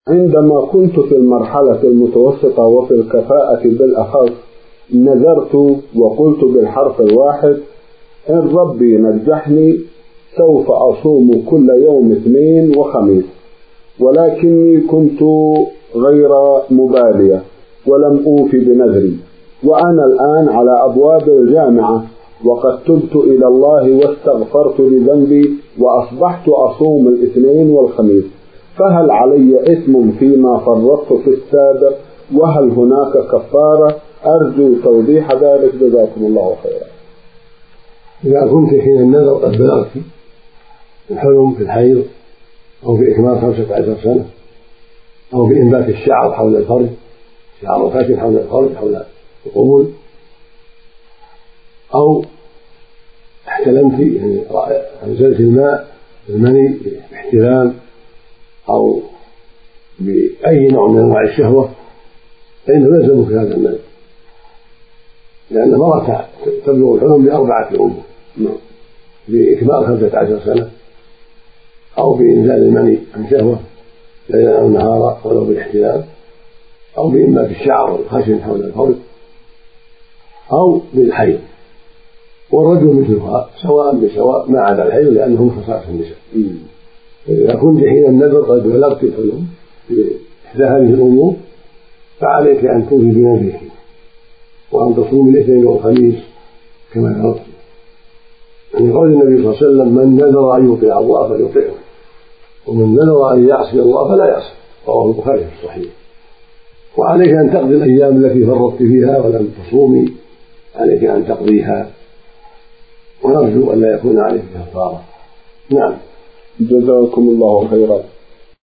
عندما كنت في المرحلة المتوسطة وفي الكفاءة بالأخص نذرت وقلت بالحرف الواحد: إن ربي نجحني سوف أصوم كل يوم اثنين وخميس، ولكني كنت غير مبالية ولم أوفي بنذري، وأنا الآن على أبواب الجامعة وقد تبت إلى الله واستغفرت لذنبي وأصبحت أصوم الاثنين والخميس، فهل علي إثم فيما فرطت في السابق؟ وهل هناك كفارة؟ أرجو توضيح ذلك، جزاكم الله خيرا. إذا كنت حين النذر قد بلغت الحلم في الحيض أو في إكمال 15 سنة أو بإنبات الشعر حول الفرج، شعر فاتن حول الفرج حول القبول، أو احتلمت يعني أنزلت الماء المني باحتلام أو بأي نوع من أنواع الشهوة، فإنه يلزمك هذا النذر، لأن المرأة تبلغ الحلم ب4 أمور: بإكمال 15 سنة، أو بإنزال المني عن شهوة ليلا أو نهارا ولو بالاحتلام، أو بإنبات الشعر والخشن حول الفرج، أو بالحيض. والرجل مثلها سواء بسواء ما عدا الحيض لأنه من خصائص النساء. فإذا كنت حين النذر قد بلغت الحلم بإحدى هذه الأمور فعليك أن توفي بنذرك وأن تصوم الاثنين والخميس كما نذرت، من قول النبي صلى الله عليه وسلم: من نذر أن يطيع الله فليطيعه، ومن نذر أن يعصي الله فلا يعصي، رواه البخاري في الصحيح. وعليك أن تقضي الأيام التي فرطت فيها ولم تصومي، عليك أن تقضيها، ونرجو أن لا يكون عليك كفارة. نعم، جزاكم الله خيرا.